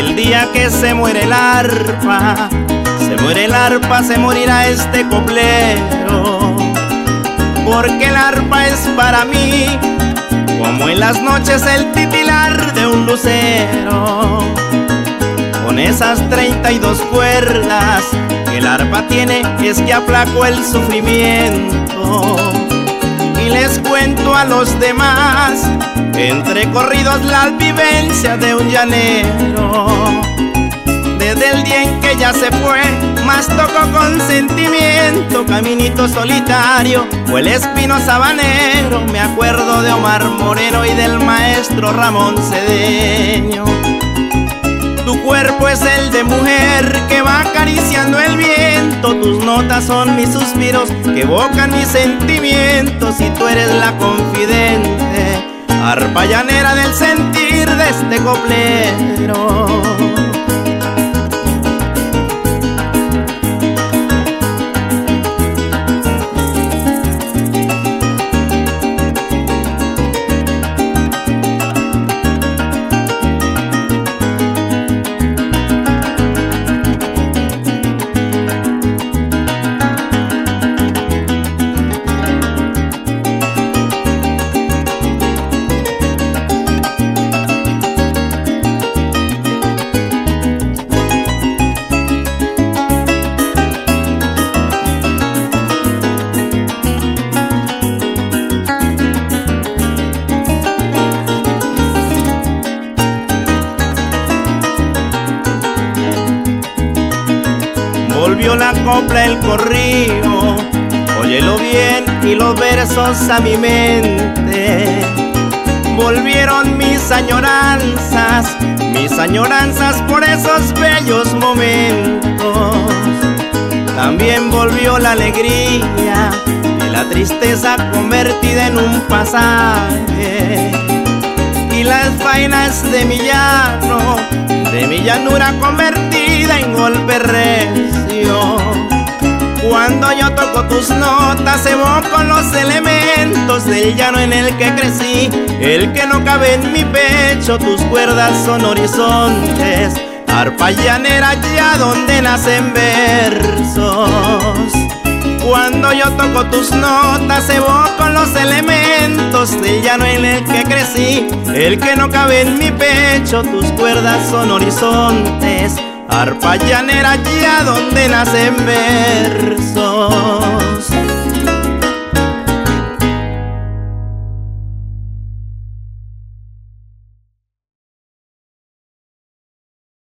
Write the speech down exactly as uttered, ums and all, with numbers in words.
El día que se muere el arpa, se muere el arpa, se morirá este coplero, porque el arpa es para mí como en las noches el titilar de un lucero. Con esas treinta y dos cuerdas que el arpa tiene, es que aplaco el sufrimiento. Y les cuento a los demás, entre corridos, la vivencia de un llanero. Desde el día en que ella se fue, más tocó con sentimiento, caminito solitario o el espino sabanero. Me acuerdo de Omar Moreno y del maestro Ramón Cedeño. Tu cuerpo es el de mujer que va acariciando el viento, tus notas son mis suspiros que evocan mis sentimientos, y tú eres la confidente, arpa llanera del sentir de este coplero. Volvió la copla, el corrido, óyelo bien, y los versos a mi mente. Volvieron mis añoranzas, mis añoranzas por esos bellos momentos. También volvió la alegría y la tristeza convertida en un pasaje, y las vainas de mi llano, de mi llanura convertida en golpe recio. Cuando yo toco tus notas, evoco los elementos del llano en el que crecí, el que no cabe en mi pecho. Tus cuerdas son horizontes, arpa llanera allá donde nacen versos. Cuando yo toco tus notas, evoco los elementos del llano en el que crecí, el que no cabe en mi pecho. Tus cuerdas son horizontes, arpa llanera allá donde nacen versos.